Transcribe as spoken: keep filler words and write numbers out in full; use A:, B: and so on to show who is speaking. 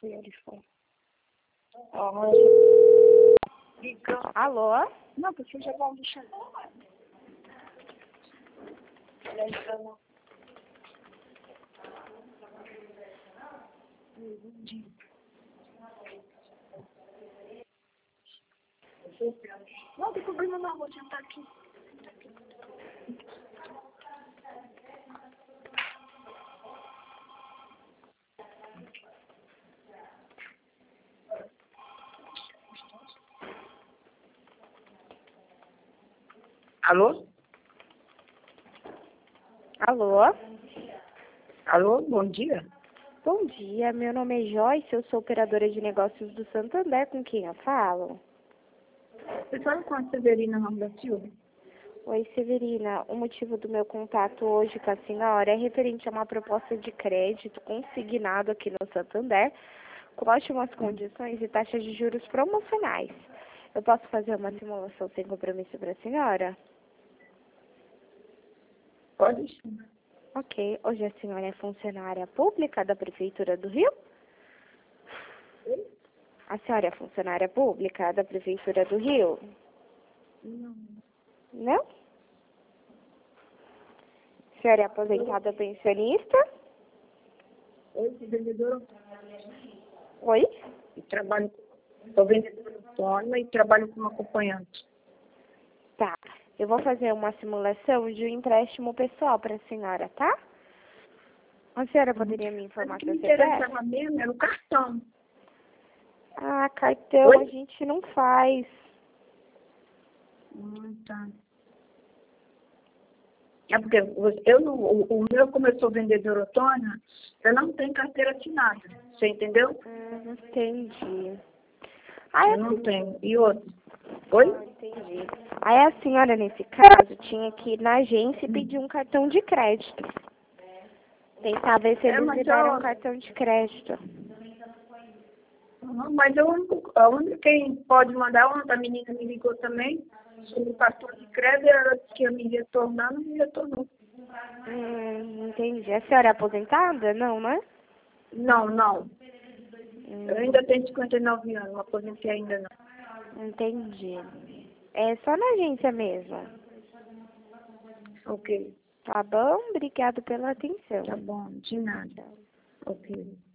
A: fui ali fora. Ó, mas...
B: Alô?
A: Não, porque eu já vou deixar. Não tem problema não, vou sentar aqui. Alô?
B: Alô?
A: Alô, bom dia.
B: Bom dia, meu nome é Joyce, eu sou operadora de negócios do Santander, com quem eu falo?
A: Você fala com a Severina Ramos da Silva?
B: Oi, Severina, o motivo do meu contato hoje com a senhora é referente a uma proposta de crédito consignado aqui no Santander, com ótimas condições e taxas de juros promocionais. Eu posso fazer uma simulação sem compromisso para a senhora?
A: Pode sim.
B: Ok. Hoje a senhora é funcionária pública da Prefeitura do Rio?
A: Oi?
B: A senhora é funcionária pública da Prefeitura do Rio?
A: Não.
B: Não? A senhora é aposentada pensionista?
A: Oi, sou vendedora.
B: Oi?
A: E trabalho, sou vendedora autônoma e trabalho como acompanhante.
B: Tá. Eu vou fazer uma simulação de um empréstimo pessoal para a senhora, tá? A senhora poderia me informar
A: O que
B: seu
A: me
B: C P F?
A: interessava mesmo era o cartão.
B: Ah, cartão
A: Oi?
B: a gente não faz.
A: Hum, tá. É porque eu, não- o, o meu, como eu sou vendedora autônoma, eu não tenho carteira assinada. Você entendeu?
B: Hum, entendi. Ah,
A: Eu não tenho. E outro? Oi?
B: Ah, entendi. Aí a senhora, nesse caso, tinha que ir na agência e pedir um cartão de crédito. Tentar ver se
A: É,
B: eles
A: mas
B: liberam um
A: eu,
B: cartão de crédito.
A: Uhum, mas eu, único- a única quem pode mandar, ontem a menina me ligou também, sobre o cartão de crédito, ela disse que ia me retornar, não me retornou.
B: Hum, entendi. A senhora é aposentada? Não, né?
A: Não, não. Eu
B: Hum,
A: ainda tenho cinquenta e nove anos, não aposentei ainda não.
B: entendi. É só na agência mesmo.
A: Ok,
B: Tá bom? Obrigado pela atenção.
A: tá bom, de nada.
B: Tchau.
A: Ok.